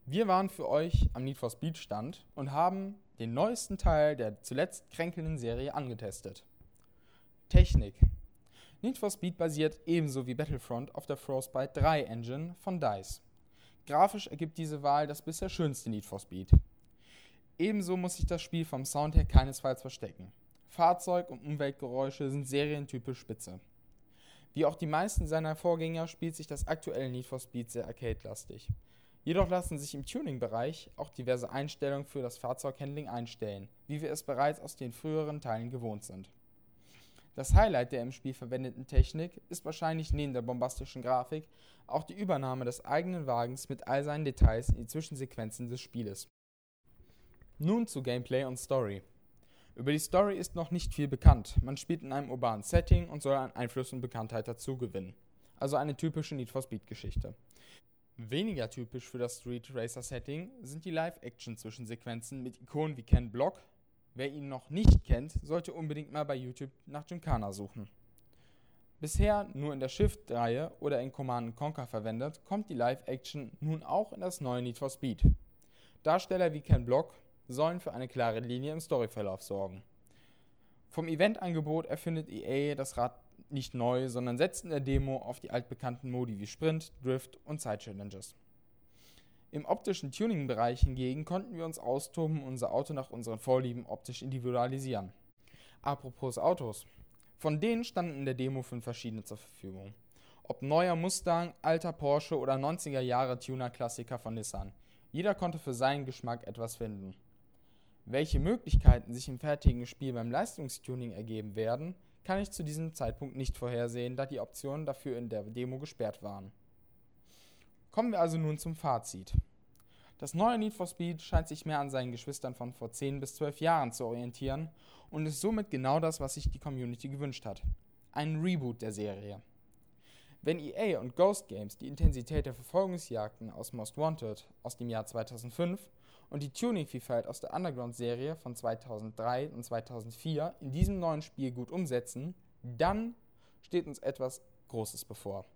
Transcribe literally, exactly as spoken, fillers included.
Wir waren für euch am Need for Speed Stand und haben den neuesten Teil der zuletzt kränkelnden Serie angetestet. Technik. Need for Speed basiert ebenso wie Battlefront auf der Frostbite drei Engine von DICE. Grafisch ergibt diese Wahl das bisher schönste Need for Speed. Ebenso muss sich das Spiel vom Sound her keinesfalls verstecken. Fahrzeug- und Umweltgeräusche sind serientypisch spitze. Wie auch die meisten seiner Vorgänger spielt sich das aktuelle Need for Speed sehr arcade-lastig. Jedoch lassen sich im Tuning-Bereich auch diverse Einstellungen für das Fahrzeughandling einstellen, wie wir es bereits aus den früheren Teilen gewohnt sind. Das Highlight der im Spiel verwendeten Technik ist wahrscheinlich neben der bombastischen Grafik auch die Übernahme des eigenen Wagens mit all seinen Details in die Zwischensequenzen des Spieles. Nun zu Gameplay und Story. Über die Story ist noch nicht viel bekannt. Man spielt in einem urbanen Setting und soll an Einfluss und Bekanntheit dazu gewinnen. Also eine typische Need for Speed Geschichte. Weniger typisch für das Street Racer Setting sind die Live-Action-Zwischensequenzen mit Ikonen wie Ken Block. Wer ihn noch nicht kennt, sollte unbedingt mal bei YouTube nach Gymkhana suchen. Bisher nur in der Shift-Reihe oder in Command and Conquer verwendet, kommt die Live-Action nun auch in das neue Need for Speed. Darsteller wie Ken Block sollen für eine klare Linie im Storyverlauf sorgen. Vom Eventangebot erfindet E A das Rad nicht neu, sondern setzt in der Demo auf die altbekannten Modi wie Sprint, Drift und Side-Challenges. Im optischen Tuning-Bereich hingegen konnten wir uns austoben und unser Auto nach unseren Vorlieben optisch individualisieren. Apropos Autos. Von denen standen in der Demo fünf verschiedene zur Verfügung. Ob neuer Mustang, alter Porsche oder neunziger Jahre Tuner-Klassiker von Nissan. Jeder konnte für seinen Geschmack etwas finden. Welche Möglichkeiten sich im fertigen Spiel beim Leistungstuning ergeben werden, kann ich zu diesem Zeitpunkt nicht vorhersehen, da die Optionen dafür in der Demo gesperrt waren. Kommen wir also nun zum Fazit. Das neue Need for Speed scheint sich mehr an seinen Geschwistern von vor zehn bis zwölf Jahren zu orientieren und ist somit genau das, was sich die Community gewünscht hat. Ein Reboot der Serie. Wenn E A und Ghost Games die Intensität der Verfolgungsjagden aus Most Wanted aus dem Jahr zweitausendfünf und die Tuning-Vielfalt aus der Underground-Serie von zweitausenddrei und zweitausendvier in diesem neuen Spiel gut umsetzen, dann steht uns etwas Großes bevor.